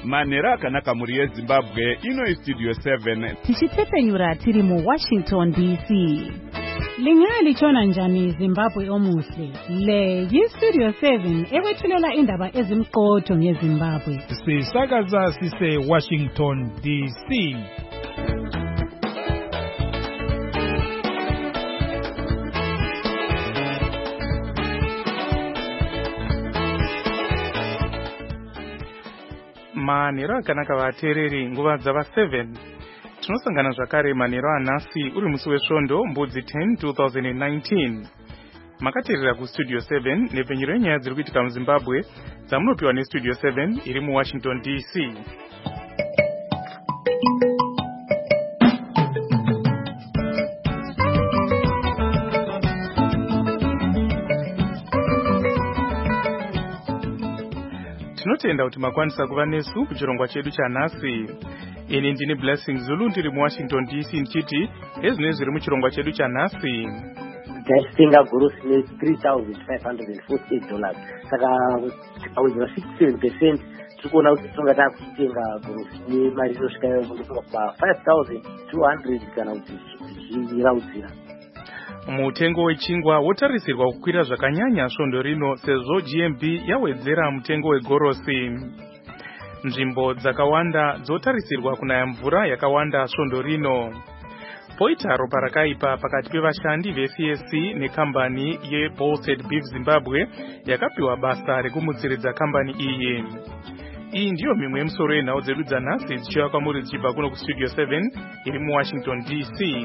manhero akanaka mhuri yezimbabwe. Ino istudio 7 tichitsepenyura tiri muWashington DC. Lingalitshona njani Zimbabwe omuhle? Le yistudio 7 ekwethulela indaba ezimqotho ngeZimbabwe. Sisakaza sise Washington DC. Manhero akanaka vateereri, nguva dzava 7 tinosangana zvakare manhero anhasi uri musi wesvondo mbudzi 10 2019. Makateerera kustudio 7 nepfenyuro yenyaya dziri kuitika muZimbabwe dzamunopiwa nestudio 7 iri muWashington DC. Tinotenda kuti makwanisa kuva nesu kuchirongwa chedu chanhasi. Ini ndini Blessing Zulu ndiri muWashington DC ndichiti ezvinenge zviri muchirongwa chedu chanhasi. Taitenga gorosi $3,548. Saka tikawedzera 67% tikuona kuti tinonga takutenga gorosi nemari inosvika $5,200 kana kuti zvichiraudzira. Mutengo wechingwa wotarisirwa kukwira zvakanyanya svondo rino sezvo GMB yawedzera mutengo wegorosi. Nzvimbo dzakawanda dzotarisirwa kunaya mvura yakawanda svondo rino. Poita ropa rakaipa pakati pevashandi veCSC nekambani yeBolted Beef Zimbabwe yakapiwa basa rekumutsiridza kambani iyi. Iyi ndiyo mimwe yemusoro yenhau dzedu dzanhasi dzichiuya kwamuri dzichibva kuno kustudio 7 iri muWashington DC.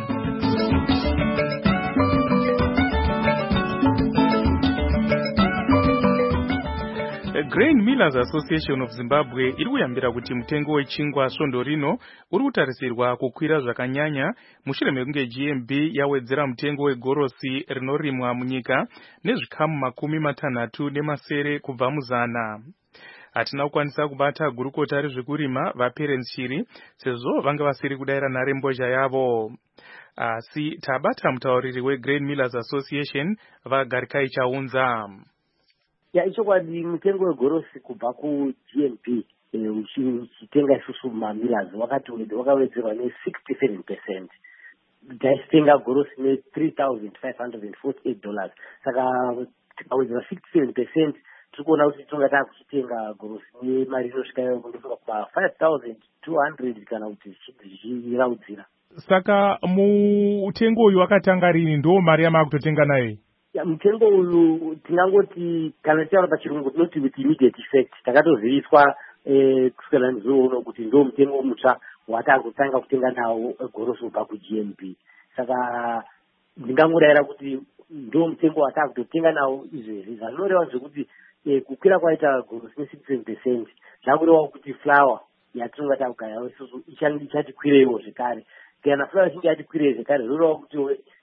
Grain Millers Association of Zimbabwe iri kuyambira kuti mutengo wechingwa svondo rino uri kutarisirwa kukwira zvakanyanya mushure mekunge GMB yawedzera mutengo wegorosi rinorimwa munyika nezvikamu 60 kubva muzana. Hatina kukwanisa kubata gurukota rezvekurima vaPerence Shiri sezvo vanga vasiri kudaira nharembozha yavo. Asi tabata mutauriri weGrain Millers Association vaGarikai Chaunza. Ichokwadi mutengo wegorosi kubva kuGMB uchitenga isusu mumamillers wakawedzerwa ne67%. Taitenga gorosi $3,548. Saka tikawedzera 67% tirikuona kuti tinonga takuchitenga gorosi nemari inosvika $5,200 kana kuti zvichiraudzira. Saka mutengo uyu wakatanga rini? Ndo mari yamakutotenga nayo? Mutengo uyu tinangoti kana tichitaura pachirungu tinoti with immediate effect. Takatoziviswa kusvikira nezuro kuti ndo mutengo mutsva watangotanga kutenga nawo gorosi kubva kuGMB. Saka ndingangodayira kuti ndo mutengo watakutotenga nawo izvezvi. Zvanoreva zvekuti kukwira kwaita gorosi ne67% zvakureva kuti flour yatinonga takugarawo isusu ichatikwireiwo zvekare. Kana flour ichinge yatikwirewo zvekare zvoreva kuti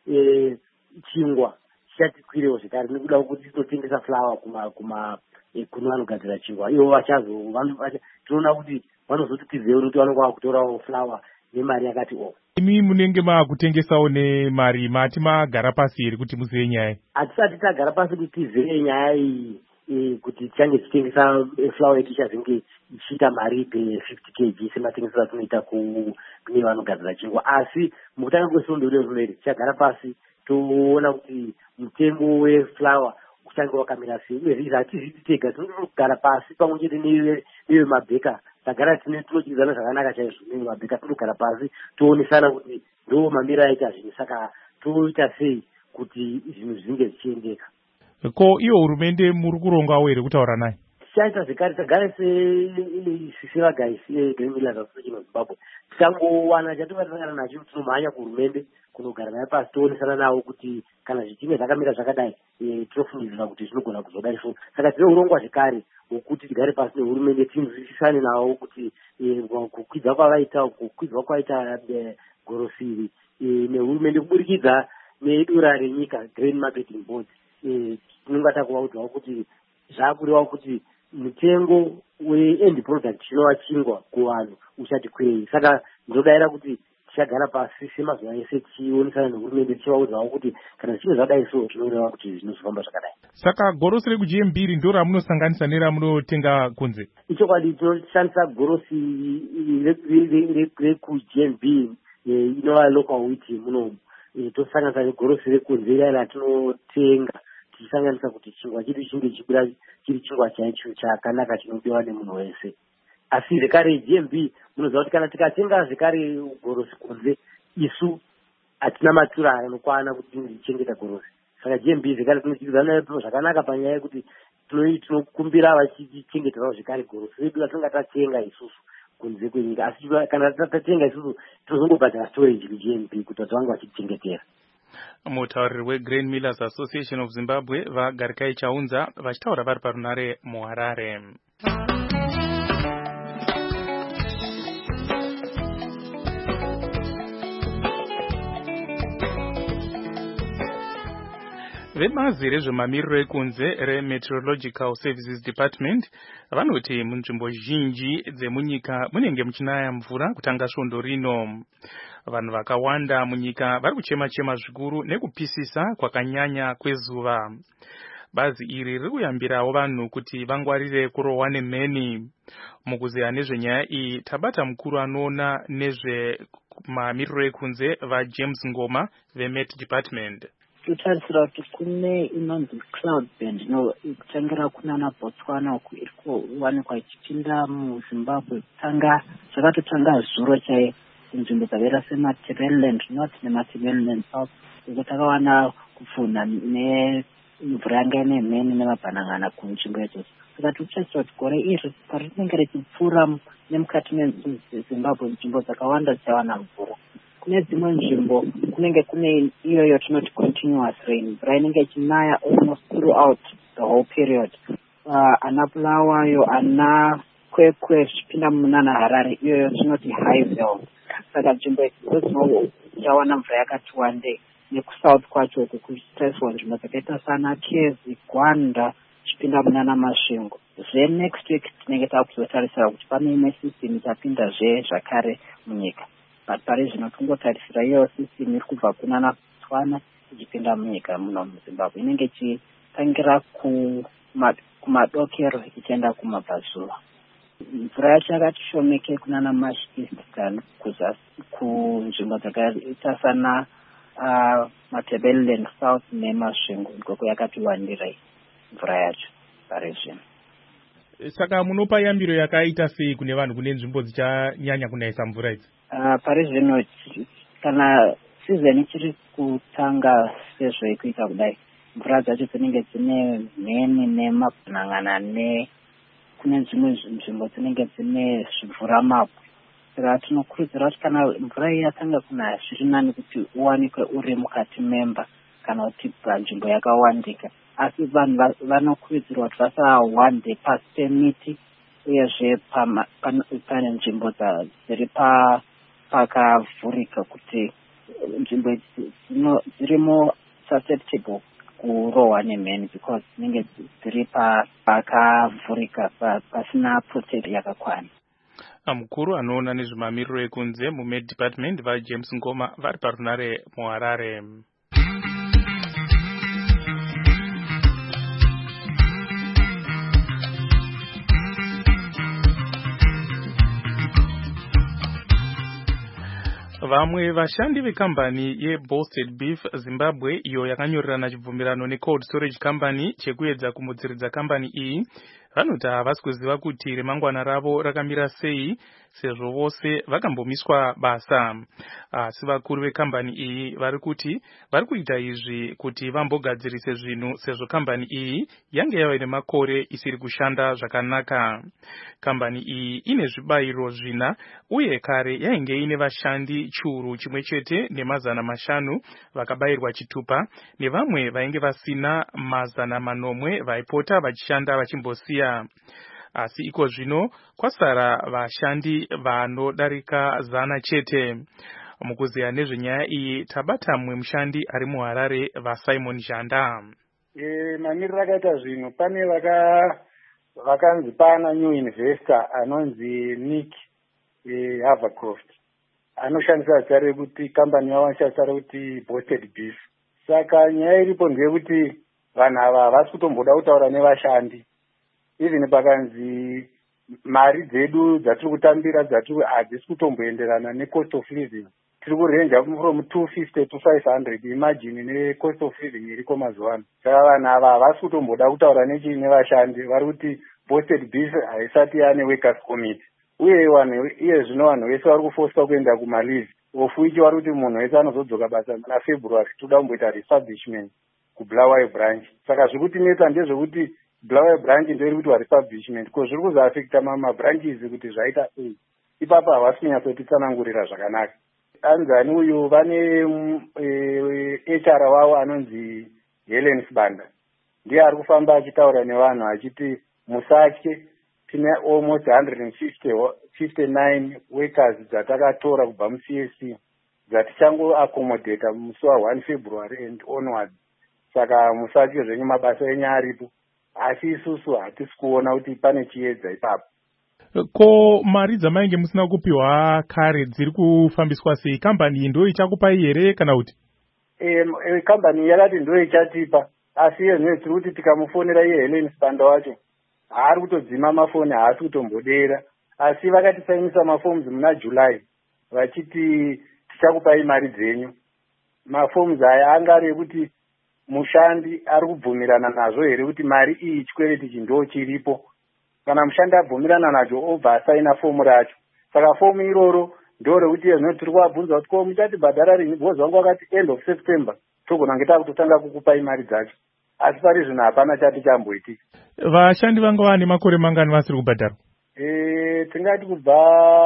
chingwa chichatikwirewo zvekare nekuda kuti tinotengesa flour kuno vanogadzira chingwa. Ivo tinoona kuti vanozotitizewo kuti vanonga vakutorawo flour nemari yakati imi munenge maakutengesawo nemari mati magara pasi here kuti muzive nyaya? Hatisati tagara pasi kuti tizive nyaya iyi kuti tichange tichitengesa flour yedu ichazenge ichiita mari pe 50 kg sematengesero atinoita kune vanogadzira chingwa. Asi mukutanga kwesvondo rero tichagara pasi toona kuti mutengo weflour uchange wakamira sei. Uye hatizviti tega, tinogara pasi pamwe chete neve mabheka tagara tinochidzana zvakanaka chaizvo neve mabheka. Tinogara pasi toonesana kuti ndo mamira aita zvinhu, saka toita sei kuti zvinhu zvinge zvichiendeka. Ko iyo hurumende muri kurongawo here kutaura naye? Tichaita zvekare tagare sevagaisi Grain Millers Association of Zimbabwe. Tikangowana chatingasangana nacho tinomhanya kuhurumende kunogara naye pasi toonesana navo kuti kana zvichinge zvakamira zvakadai tinofungidzira kuti zvinogona kuzodai so. Saka tine urongwa zvekare hwokuti tigare pasi nehurumende tinzwisisane navo kuti kukwidza kwaita gorosi nehurumende kuburikidza nedura renyika Grain Marketing Board tinonga takuvaudzawo kuti zvakurevawo kuti mutengo weend product chinova chingwa kuvanhu uchatikwirei. Saka ndinodayira kuti tichagara pasi semazuva ese tichionesana nehurumende tichivaudzawo kuti kana zvinhu zvadai so tinoreva kuti zvinozofamba zvakadai. Saka gorosi reku-GMB ndo ramunosanganisa neramunotenga kunze? Ichokwadi tinoshandisa gorosi reku-GMB inova local wheat munomu. Tosanganisa negorosi rekunze ira ratinotenga tichisanganisa kuti chingwa chedu chinge chibuda chiri chingwa chaicho chakanaka chinodiwa nemunhu wese. Asi zvekare GMB munoziva kuti kana tikatenga zvekare gorosi kunze isu hatina matura anokwana kuti tichengeta gorosi. Saka GMB zvekare tinochidzana zvakanaka panyaya yekuti tinokumbira vachichengetawo zvekare gorosi redu ratinenge tatenga isusu kunze kwenyika. Asi kana tatenga isusu tinozongobhadhara storage kuGMB kuti vange vachichengetera. Mutauriri weGrain Millers Association of Zimbabwe vaGarikai Chaunza vachitaura vari parunare muHarare. Vebazi rezvemamiriro ekunze reMeteorological Services Department vanoti munzvimbo zhinji dzemunyika munenge muchinaya mvura kutanga svondo rino. Vanhu vakawanda munyika vari kuchema-chema zvikuru nekupisisa kwakanyanya kwezuva. Bazi iri riri kuyambirawo vanhu kuti vangwarire kurohwa nemheni. Mukuziya nezvenyaya iyi tabata mukuru anoona nezvemamiriro ekunze vaJames Ngoma veMet Department. Tutarisira kuti kune inonzi cloud band inotangira kunana Botswana uku iri kuwanikwa ichipinda muZimbabwe zvakatotanga zuro chaiye kunzvimbo dzakaita seMatabeleland North neMatabeleland South uko takawana kupfunha nemvura yanga ine mheni nemabhanang'ana kunzvimbo idzodzo. Saka tikutarisa kuti gore iri parinenge richipfuura nemukati meZimbabwe nzvimbo dzakawanda dzichawana mvura. Kune dzimwe nzvimbo kunenge kune iyoyo tinoti continuous rain, mvura inenge ichinaya almost throughout the whole period. Ana Bulawayo, ana Kwekwe zvipinda munana Harare iyoyo tinoti high veld. Saka nzvimbo idzodzo dzichawana mvura yakati wandei. Nekusouth kwacho kuchitariswa nzvimbo dzakaita sana Kezi, Gwanda zvipinda munana Masvingo. Next week tinenge takuzotarisira kuti pane imwe system ichapinda zvakare munyika. But pari zvino tungotarisira iyo system iri kubva kunana Botswana ichipinda munyika muno muZimbabwe inenge ichitangira kumadokero ichienda kumabvazuva. Mvura yacho yakati shomeke kunana Marsh East kuzasi kunzvimbo dzakaita sana Matabeleland South neMasvingo ikoko yakati wandirai mvura yacho pari zvino. Saka munopa yambiro yakaita sei kune vanhu kune nzvimbo dzichanyanya kunayisa mvura idzi? Pari zvino kana season ichiri kutanga sezvo ikuita kudai mvura dzacho dzinenge dzine mheni nemabhanang'ana kune dzimwe nzvimbo dzinenge dzine zvimvuramabwe. Saka tinokurudzira kuti kana mvura iyi yatanga kunaya zviri nani kuti uwanikwe uri mukati memba kana kuti panzvimbo yakawandika. Asi vanhu vanokurudzirwa kuti vasawande pasi pemiti uyezve pane nzvimbo dziri pakavhurika kuti nzvimbo dzirimo susceptible kurohwa nemheni because dzinenge dziri pakavhurika pasina protection yakakwana. Mukuru anoona nezvemamiriro ekunze muMed Department vaJames Ngoma vari parunare muHarare. Vamwe vashandi vekambani yeBolstead Beef Zimbabwe iyo yakanyorerana chibvumirano neCold Storage Company chekuedza kumudziridza kambani iyi vanoti havasi kuziva kuti remangwana ravo rakamira sei sezvo vose vakambomiswa basa. Asi vakuru vekambani iyi vari kuti vari kuita izvi kuti vambogadzirise zvinhu sezvo kambani iyi yange yava nemakore isiri kushanda zvakanaka. Kambani iyi ine zvibayiro 4 uye kare yainge ine vashandi churu chimwe chete ne500 vakabayirwa chitupa nevamwe vainge vasina 900 vaipota vachishanda vachimbosiya. Asi iko zvino kwasara vashandi vanodarika 100 chete. Mukuziya nezvenyaya iyi tabata mumwe mushandi ari muHarare vaSimon Janda. Mamiriro akaita zvino pane vakanzi pana new investor anonzi Nick Havercroft. anoshandisa zita rekuti kambani yavo anoshandisa rekuti Boasted Beef. Saka nyaya iripo ndeyekuti vanhu ava havasi kutomboda kutaura nevashandi. Even pakanzi mari dzedu dzatiri kutambira hadzisi kutomboenderana necost of living. Tiri kurenja from 250 to 500. Imagine necost of living iriko mazuva ano. Saka vanhu ava havasi kutomboda kutaura nechii nevashandi. Vari kuti Boasted Beef haisati yane workers committee. Uye iye zvino vanhu vese vari kufoswa kuenda kumalive. Ofuichi vari kuti munhu wese anozodzoka basa muna February toda kumboita refurbishment kuBulawayo branch. Saka zviri kutinetsa ndezvekuti Bulawayo branch ndio iri kuitwa refurbishment. Ko zviri kuzoafekta mabranches kuti zvaita sei. Ipapo havasi kunyatsotitsanangurira zvakanaka. Anzani uyu vane HR wavo anonzi Helen Sibanda. Ndiye ari kufamba achitaura nevanhu achiti musatye, tine almost 159 workers dzatakatora kubva muCSC dzatichango accommodate musi wa1 February and onwards. Saka musatye zvenyu, mabasa enyu aripo, asi isusu hatisi kuona kuti pane chiedza ipapo. Ko mari dzamainge musina kupiwa kare dziri kufambiswa sei? Kambani iyi ndo ichakupai here kana kuti? Kambani yakati ndo ichatipa, asi iye tiri kuti tikamufonera iye Helen Sibanda wacho haari kutodzima mafoni, haasi kutombodera, asi vakatisainisa maforms muna July vachiti tichakupai mari dzenyu. Maforms aya anga ari ekuti mushandi ari kubvumirana nazvo here kuti mari iyi chikwereti ichi ndo chiripo. Kana mushandi abvumirana nacho obva asaina fomu racho. Saka fomu iroro ndo rekuti zvino tiri kuabvunza kuti ko muchatibhadhara rini? Bozi wangu wakati end of September togona ngeta kutotanga kukupai mari dzacho. Asi pari zvino hapana chati chamboitika. Vashandi vanga vane makore mangani vasiri kubhadharwa? Tingati kubva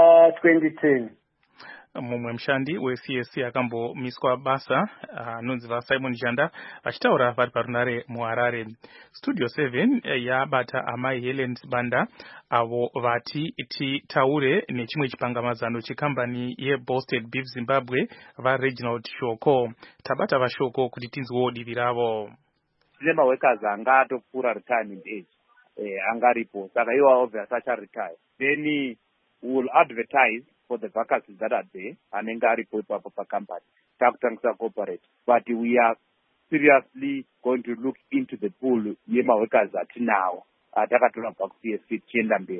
2010. Mumwe mushandi weCSC akambomiswa basa anonzi Simon Janda vachitaura vari parunare muHarare. Studio 7 yabata amai Helen Sibanda avo vati titaure nechimwe chipangamazano chekambani yeBoasted Beef Zimbabwe vaReginald Shoko. Tabata vaShoko kuti tinzwewo divi ravo. Tine maworkers anga atopfuura retirement age angaripo, saka iwo obviously acharetire. Then we will advertise for the vacancies that are there anenge aripo ipapo pacompany takutangisa corporate, but we are seriously going to look into the pool yemaworkers atinawo atakatora kubva kuCSC tichienda mberi.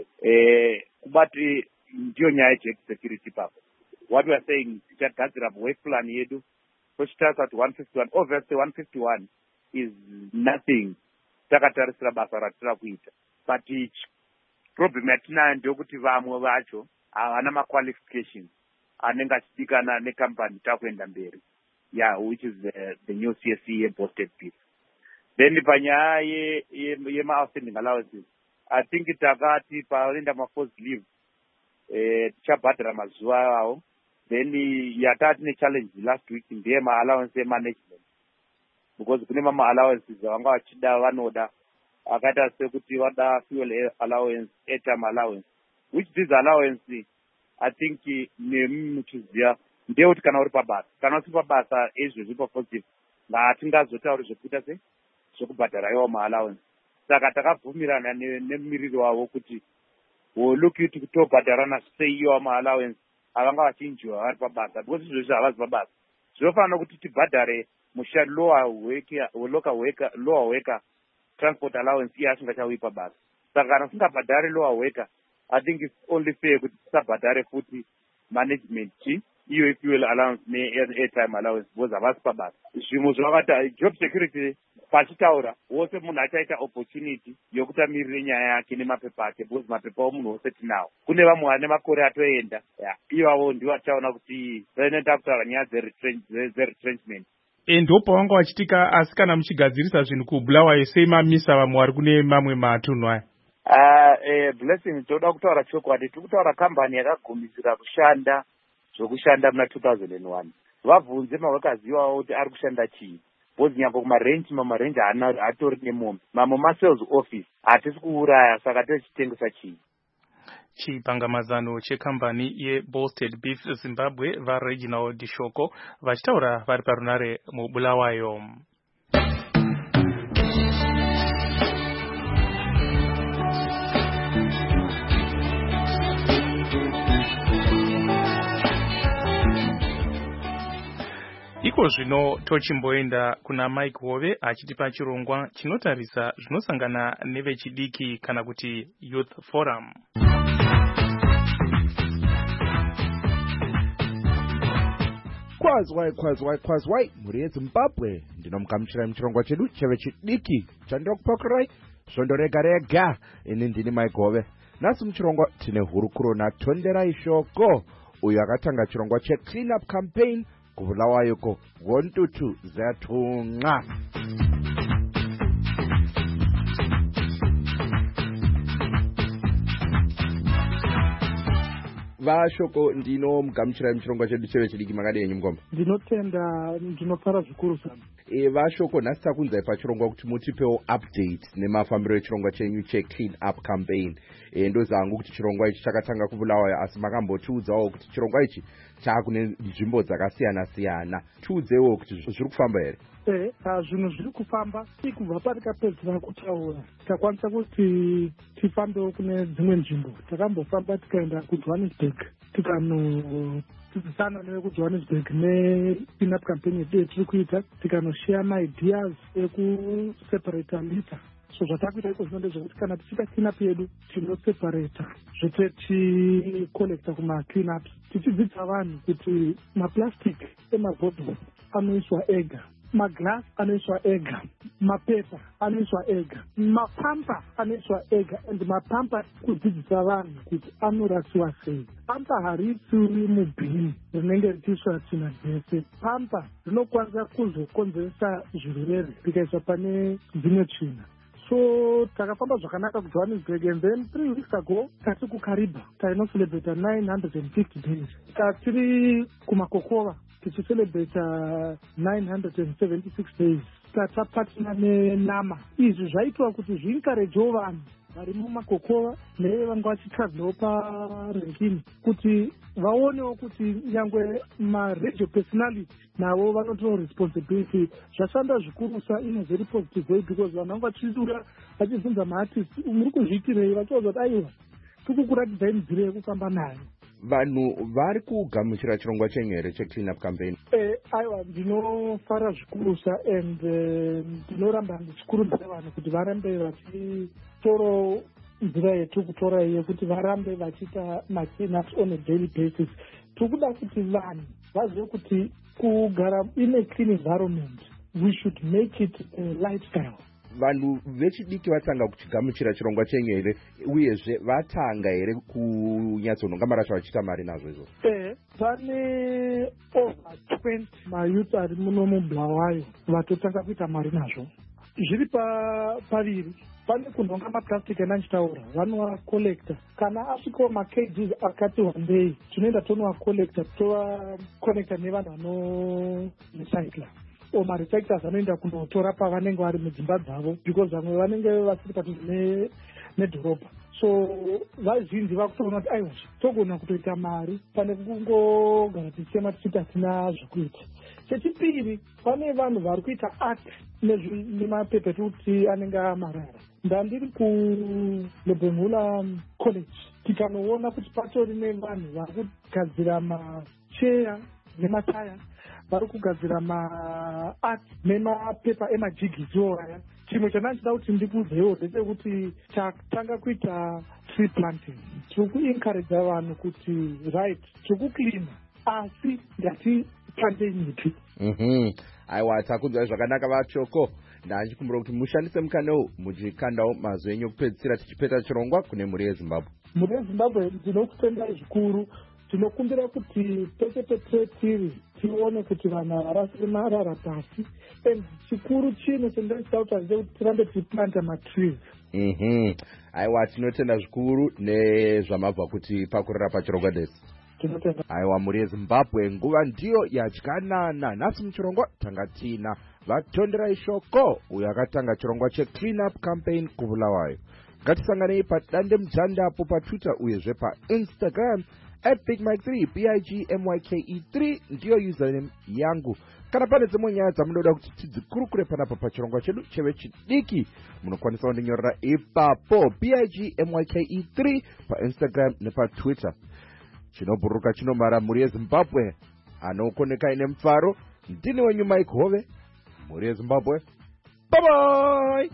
Kubati ndiyo nyaya security papo. What we are saying, tichagadzira work plan yedu tochitarisa kuti 151, obviously 151 is nothing takatarisira basa ratira kuita, but problem yatinayo ndekuti vamwe vacho havana maqualifications anenge achidikana nekambani takuenda mberi, which is the new CSC yeBoasted Beef. Then panyaya yema-outstanding allowances, I think takati paenda ma-forced leave tichabhadhara mazuva avo. Then yatati ne-challenge last week ndeye ma-allowance management, because kune mama-allowances vanga vachida vanoda akaita sekuti vada fuel allowance, airtime allowance, which this allowance I think nemuchiziva ndeyekuti kana uri pabasa, kana usiri pabasa ezvezvi papositive ngatingazotauri zvekuita se zvekubhadhara iwo ma-allowance. Saka takabvumirana nemumiriri wavo kuti look into kutobhadharana sei iwo ma-allowance avanga vachinjiwa vari pabasa, because izvezvi havazi pabasa. Zvinofanira kuti tibhadhare mushandi lower worker transport allowance iye asingachauyi pabasa. Saka kana usingabhadhari lower worker, I think it's only fair kuti tisabhadhare futi management iyo fuel allowance ne-airtime allowance, because havasi pabasa. Zvimwe zvakati job security pachitaura wose munhu achaita opportunity yokutamirire nyaya yake nemapepa ake, because mapepa omunhu wose tinawo. Kune vamwe vane makore atoenda, ivavo ndivo achaona kuti vainoita kutaura nyaya zeretrenchment. Ndo pavanga vachitika, asi kana muchigadzirisa zvinhu kuBulawayo sei mamisa vamwe vari kune mamwe matunhu aya? Blessing, toda kutaura chokwadi, tiri kutaura kambani yakagumisira kushanda zvokushanda muna 2001. Vabvunze maworkers ivavo kuti ari kushanda chii, because nyangwe mamarenji hatori nemombe, masales office hatisi kuuraya, saka tichitengesa chii. Chipangamazano chekambani yeBoasted Beef Zimbabwe vaReginald Shoko vachitaura vari parunare muBulawayo. iko zvino tochimboenda kuna Mike Hove achitipa chirongwa chinotarisa zvinosangana nevechidiki kana kuti Youth Forum. Kwazwai muri yeZimbabwe ndinomugamuchirai muchirongwa chedu chevechidiki chandokupakurai svondo rega rega. Ini ndini Mike Hove. Nhasi muchirongwa tine hurukuro naTonderai Shoko uyo akatanga chirongwa cheClean Up Campaign kubulawayoko Wontutu Zatunga. Vashoko ndino mugamuchirai muchirongwa chedu chevechidiki makadini mugomba. Ndinotenda ndinofara zvikuru sana. Vashoko nhasi takunzai pachirongwa kuti mutipewo update nemafambiro echirongwa chenyu cheClean Up Campaign. Ndozangu kuti chirongwa ichi chakatanga kubulawayo asi makambotiudzawo kuti chirongwa ichi chaakune nzvimbo dzakasiyana siyana. Tiudzewo kuti zviri kufamba here? Zvinhu zviri kufamba kubva patikapedzera kutaura takwanisa kuti tifambewo kune dzimwe nzvimbo. Takambofamba tikaenda kuJohannesburg tikanotidzisana nevekuJohannesburg neClean Up Campaign yedu yetiri kuita tikanoshare maideas ekuseparata litter. So zvatakuita iko zvino ndezvekuti kana tichiita clean up yedu tinoseparata zvete ticollecta kuma-clean ups tichidzidza vanhu kuti maplastic emabhodhoro anoiswa ega, maglass anoiswa ega, mapepa anoiswa ega, mapampa anoiswa ega, and mapampa kudzidzisa vanhu kuti anorasiwa sei. Pampa harisiwi mubhini rinenge richiiswa tsvina dzese. Pampa rinokwanisa kuzokonzeresa zvirwere rikaiswa pane dzimwe tsvina. So takafamba zvakanaka kuJohannesburg, and then 3 weeks ago tati kuKariba tainocelebrata 950 days. Tatiri kuMakokova tichicelebrata 976 days. Tatapatina nenama. Izvi zvaitwa kuti zviencouragewo vanhu vari muMakokova nevanga vachitravhirawo paRenkini kuti vaonewo kuti nyangwe ma-radio personality navo vanotowo responsibility. Zvashanda zvikurusa in a very positive way because vanhu vanga vachidura vachibvunza maartist muri kuzviitirei, vachiudza kuti aiwa tikukuratidzai nzira yekufamba nayo. Vanhu vari kugamuchira chirongwa chenyu here cheClean Up Campaign? Aiwa, ndinofara zvikurusa and ndinoramba ndichikurudzira vanhu kuti varambe vachitoro nzira yetu kutora iyo kuti varambe vachiita ma-clean ups on a daily basis. Tikuda kuti vanhu vazive kuti kugara in a clean environment we should make it a lifestyle. Vanhu vechidiki vatanga kuchigamuchira chirongwa chenyu here uyezve vatanga here kunyatsononga marasha vachiita mari nazvo izvo? Pane over 20 mayouth ari muno muBulawayo vatotanga kuita mari nazvo. Zviri paviri. Pane kunhonga maplastic anachitaura vanoacollecta. Kana asvikawo ma-kgs akati wandei tinoenda tonoacollecta tovaconecta nevanhu vanorecycla. Ma-recyclers anoenda kundotora pavanenge vari mudzimba dzavo because vamwe vanenge vasiri padhuze nedhorobha. So vazhinji vakutoona kuti aiwa togona kutoita mari pane kungogara tichema tichiti hatina zvekuita. Chechipiri, pane vanhu vari kuita art nemapepa ekuti anenge amarara. Ndandiri kuLebengula College tikanoona kuti patori nevanhu vari kugadzira macheya nemataya, vari kugadzira maart nemapepa emajigiziwo aya. Chimwe chandanchida kuti ndikuudzewo ndechekuti takatanga kuita tree planting. Tiri kuencourage vanhu kuti right tiri kucleana asi ngatiplantei miti. Aiwa, takunzwai zvakanaka Vashoko. Ndachikumbira kuti mushandise mukanewo muchikandawo mazwi enyu kupedzisira tichipeta chirongwa kune mhuri yeZimbabwe. Mhuri yeZimbabwe ndinokutendai zvikuru. Tinokumbira kuti pese petiri tione kuti vanhu havarasiri marara pasi. And chikuru chino chendinoita kuti tirambe tichiplanta matrees. Aiwa, tinotenda zvikuru nezvamabva kuti pakurira pachirongwa desi. Aiwa, mhuri yeZimbabwe nguva ndiyo yadyanana. Nhasi muchirongwa tanga tina vaTonderai Shoko uyo akatanga chirongwa cheClean Up Campaign kuBulawayo. Ngatisanganei padande muzandapo paTwitter uyezve paInstagram @BigMike3 BIGMYKE3 ndiyo username yangu. Kana pane dzimwe nyaya dzamunoda kuti tidzikurukure panapa pachirongwa chedu chevechidiki munokwanisa kundinyorera ipapo BIGMYKE3 paInstagram nepaTwitter. Chinobhuruka chinomara mhuri yeZimbabwe anokoneka ine mufaro ndini wenyu Mike Hove, muri yeZimbabwe. Bye bye.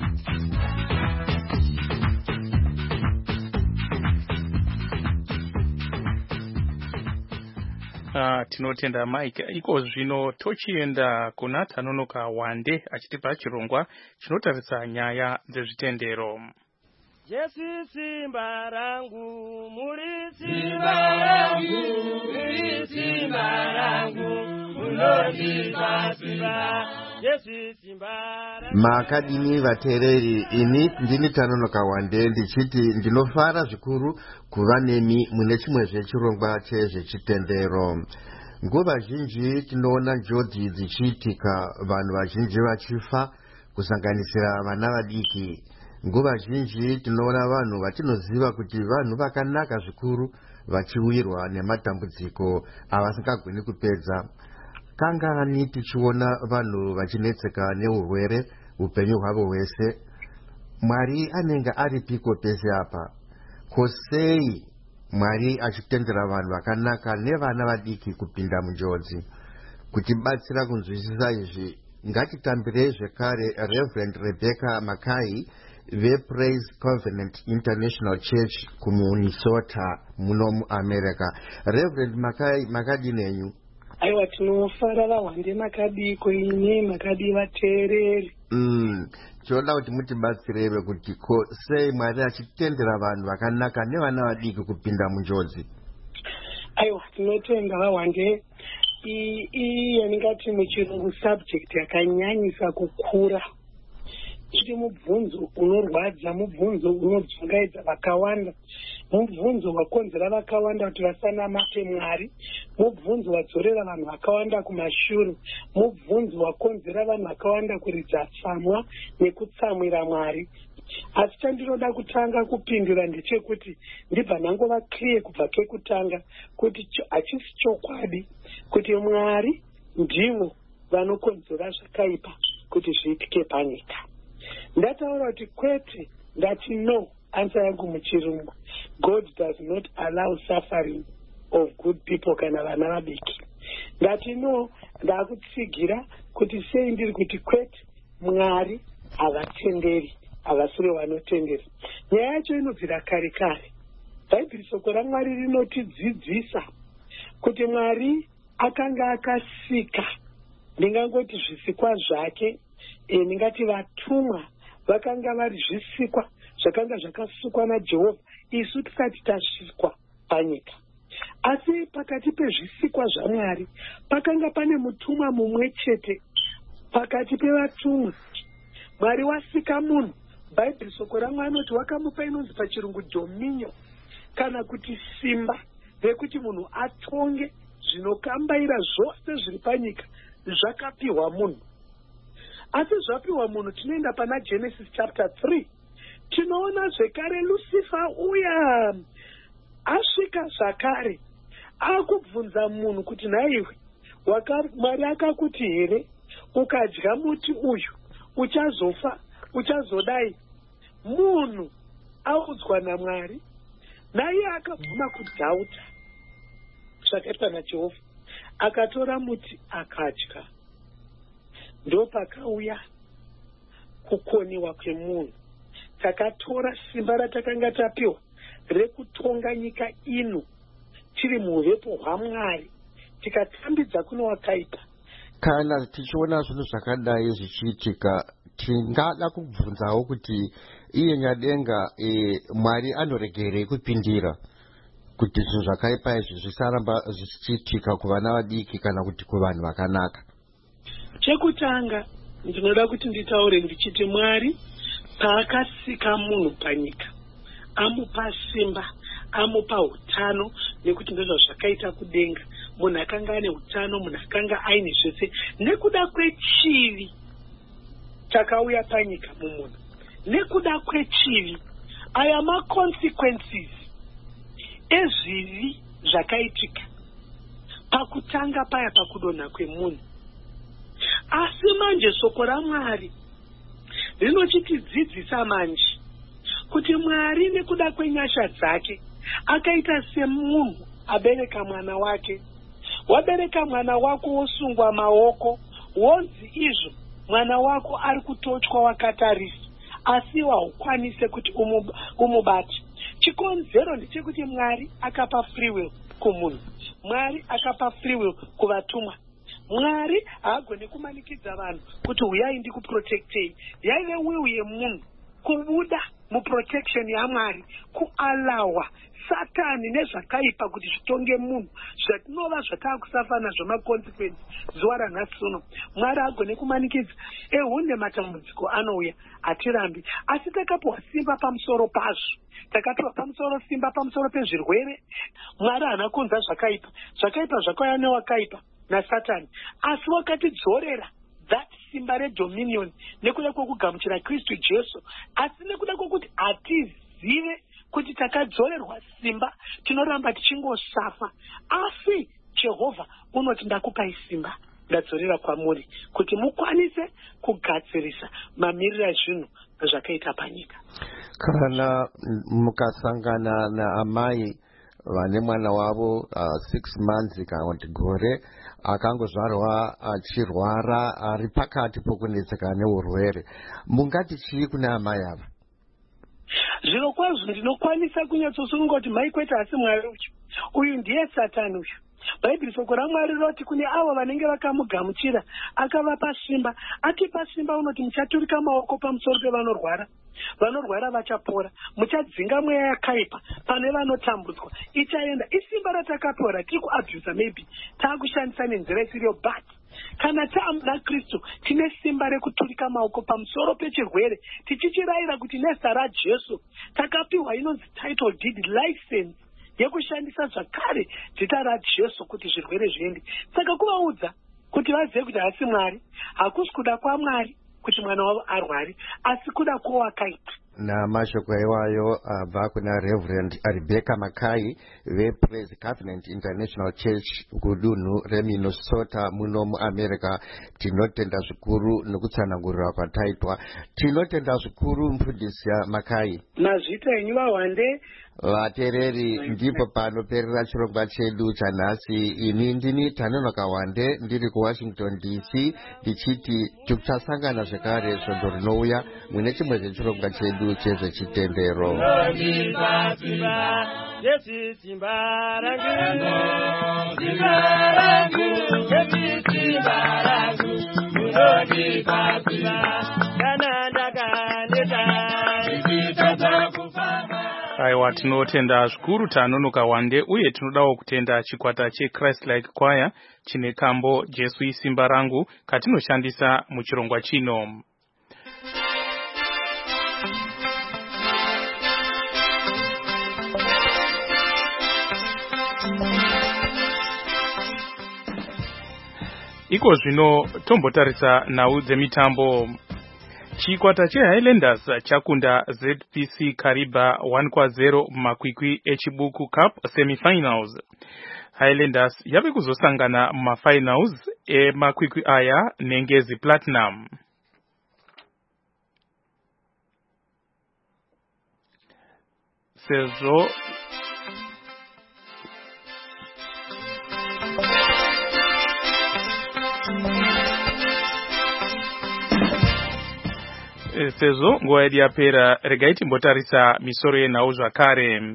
Tinotenda Mike. Iko zvino tochienda kuna Tanonoka Wande achitipa chirongwa chinotarisa nyaya dzezvitendero. Jesu simba rangu, muri simba rangu, muri simba rangu, munondipa simba. Jesu simba rangu. Makadini vatereri, ini ndini Tanonoka Wande ndichiti ndinofara zvikuru kuva nemi mune chimwe zvechirongwa chezvechitendero. Nguva zhinji tinoona njodzi dzichiitika, vanhu vazhinji vachifa, kusanganisira vana vadiki. Nguva zhinji tinoona vanhu vatinoziva kuti vanhu vakanaka zvikuru vachiwirwa nematambudziko avasingagoni kupedza. Kangani tichiona vanhu vachinetseka neurwere upenyu hwavo hwese. Mwari anenge aripiko pese apa? Kosei Mwari achitendera vanhu vakanaka nevana vadiki kupinda munjodzi? Kutibatsira kunzwisisa izvi, ngatitambirei zvekare Reverend Rebecca Mackay vePraise Covenant International Church kuMinnesota muno muAmerica. Reverend Mackay, makadini henyu? Aiwa, tinofara vaWande makadiko ine makadi vateereri. Choda kuti mutibatsirewe kuti sei Mwari achitendera vanhu vakanaka nevana vadiki kupinda munjodzi? Aiwa, tinotenda vaWande. Iyi yaningati muchirungu subject yakanyanyisa kukura. Kuti mubvunzo unorwadza, mubvunzo unodzungaidza vakawanda, mubvunzo wakonzera vakawanda kuti vasanamate Mwari, mubvunzo wadzorera vanhu vakawanda kumashure, mubvunzo wakonzera vanhu vakawanda kuridza tsamwa nekutsamwira Mwari. Asi chandinoda kutanga kupindura ndechekuti ndibva ndangova clear kubva kekutanga kuti hachisi chokwadi kuti Mwari ndivo vanokonzera zvakaipa kuti zviitike panyika. Ndataura kuti kwete, ndati no, answer yangu muchirungu. God does not allow suffering of good people kana vana vadiki. Ndati no, ndakutsigira kuti sei ndiri kuti kwete, Mwari havatenderi, havasiri vanotenderi. Nyaya yacho inobvira kare kare. Bhaibheri shoko raMwari rinotidzidzisa kuti Mwari akanga akasika, ndingangoti zvisikwa zvake, ndingati vatumwa vakanga vari zvisikwa zvakanga zvakasukwa naJehovha, isu tikati tasvikwa panyika. Asi pakati pezvisikwa zvaMwari pakanga pane mutumwa mumwe chete. Pakati pevatumwa Mwari wasika munhu. Bhaibheri shoko raMwari anoti wakamupa inonzi pachirungu dominion, kana kuti simba rekuti munhu atonge zvinokambaira zvose zviri panyika. Zvakapiwa munhu. Asi zvapiwa munhu tinoenda pana Genesis chapter 3. Tinoona zvekare Lucifer uya asvika zvakare akubvunza munhu kuti nhaiwe Mwari akakuti here ukadya muti uyu uchazofa, uchazodai? Munhu audzwa naMwari, naye akabvuma kudhauta zvakaitwa naJehovha, akatora muti akadya. Ndo pakauya kukoniwa kwemunhu. Takatora simba ratakanga tapiwa rekutonga nyika ino tiri muuvepo hwaMwari, tikatambidza kuno wakaipa. Kana tichiona zvinhu zvakadai zvichiitika, tingada kubvunzawo kuti iye nyadenga Mwari anoregerei kupindira kuti zvinhu zvakaipa izvi zvisaramba zvichiitika kuvana vadiki kana kuti kuvanhu vakanaka? Chekutanga ndinoda kuti nditaure ndichiti Mwari paakasika munhu panyika amupa simba, amupa utano, nekuti ndizvo zvakaita kudenga. Munhu akanga ane utano, munhu akanga aine zvese, nekuda kwechivi chakauya panyika mumunhu, nekuda kwechivi. Aya ma-consequences ezvivi zvakaitika pakutanga paya pakudonha kwemunhu. Asi manje shoko raMwari rinochitidzidzisa manje kuti Mwari nekuda kwenyasha dzake akaita semunhu abereka mwana wake, wabereka mwana wako wosungwa maoko, wonzi izvo mwana wako ari kutochwa wakatarisa, asi haukwanise kuti umubate. Chikonzero ndechekuti Mwari akapa free will kumunhu, Mwari akapa free will kuvatumwa. Mwari haagone kumanikidza vanhu kuti uyai ndikuprotectei. Yaive will yemunhu kubuda muprotection yaMwari, kualawa Satani nezvakaipa kuti zvitonge munhu, zvatinova zvataakusafa nazvo maconsequence zuva ranhasi uno. Mwari agone kumanikidza ehunde matambudziko anouya hatirambi, asi takapiwa simba pamusoro pazvo, takapiwa pamusoro simba pamusoro pezvirwere. Mwari haana kunza zvakaipa, zvakaipa zvakauya newakaipa naSatani, asi wakatidzorera that simba redominion nekuda kwokugamuchira Kristu Jesu, asi nekuda kwokuti hatizive kuti takadzorerwa simba tinoramba tichingosafa. Asi Jehovha unoti ndakupai simba, ndadzorera kwamuri kuti mukwanise kugadzirisa mamiriro ezvinhu zvakaita panyika. Kana mukasangana naamai vane mwana wavo 6 months kana kuti gore akangozvarwa achirwara ari pakati pokunetseka neurwere, mungati chii kuna amai ava? Zvino kwazvo ndinokwanisa kunyatsosunga kuti maikwete asi Mwari uyu ndiye Satani uyu. Bhaibheri soko raMwari roti kune avo vanenge vakamugamuchira akavapa simba, atipa simba unoti muchaturika maoko pamusoro pevanorwara, vanorwara vachapora, muchadzinga mweya yakaipa pane vanotambudzwa ichaenda. Isimba ratakapora tiri kuabhusa, maybe taakushandisa nenzira isiriyo, but kana taamuna Kristu tine simba rekuturika maoko pamusoro pechirwere, tichichirayira kuti nezita raJesu takapiwa inonzi title deed license yekushandisa zvakare zita raJesu kuti zvirwere zviende. Saka kuvaudza kuti vazive kuti hasi Mwari, hakusi kuda kwaMwari kuti mwana wavo arware, asi kuda kwowakaita. Namashoko iwayo abva kuna Reverend Rebecca Makai vePraise Covenant International Church kudunhu reMinnesota muno muAmerica. Tinotenda zvikuru nekutsanangurira kwataitwa. Tinotenda zvikuru mufundisi Makai. Mazvita enyu vahwande vateereri, ndipo panoperera chirongwa chedu chanhasi. Ini ndini Tanonoka Wande ndiri kuWashington DC, ndichiti tichasangana zvekare svondo rinouya mune chimwe chechirongwa chedu chezvechitendero. Aiwa, tinotenda zvikuru Tanonoka Wande, uye tinodawo kutenda chikwata cheChrist Like Choir chine kambo Jesu isimba rangu katinoshandisa muchirongwa chino. Iko zvino tombotarisa nhau dzemitambo. Chikwata cheHighlanders chakunda ZPC Kariba 1-0 mumakwikwi echibuku cup semifinals. Highlanders yave kuzosangana mumafinals emakwikwi aya neNgezi Platinum. Sezvo nguva yedu yapera, regai timbotarisa misoro yenhau zvakare.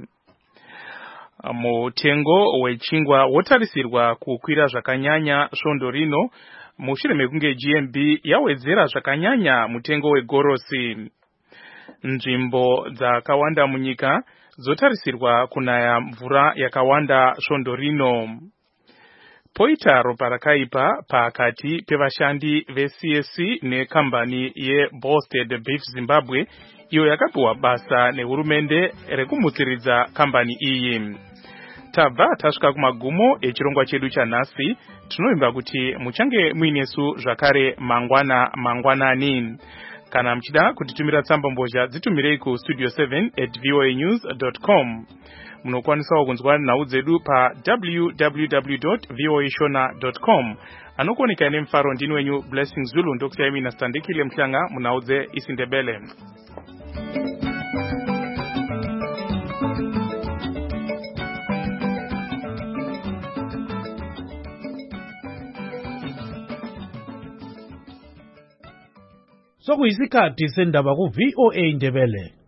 Mutengo wechingwa wotarisirwa kukwira zvakanyanya svondo rino mushure mekunge GMB yawedzera zvakanyanya mutengo wegorosi. Nzvimbo dzakawanda munyika dzotarisirwa kunaya mvura yakawanda svondo rino. Poita ropa rakaipa pakati pevashandi veCSC nekambani yeBolstead Beef Zimbabwe, iyo yakapiwa basa nehurumende rekumutsiridza kambani iyi. Tabva tasvika kumagumo echirongwa chedu chanhasi. Tinovimba kuti muchange muinesu zvakare mangwanani. Kana muchida kutitumira tsamba mbozha, dzitumirei ku studio7@voanews.com. Munokwanisawo kunzwa nhau dzedu pa www.voashona.com. Anokuoneka nemufaro ndini wenyu Blessing Zulu, ndokusiyai mina Standekile Mhlanga munhau dzeIsindebele. sokuyisikhathi sendaba ku-VOA Ndebele.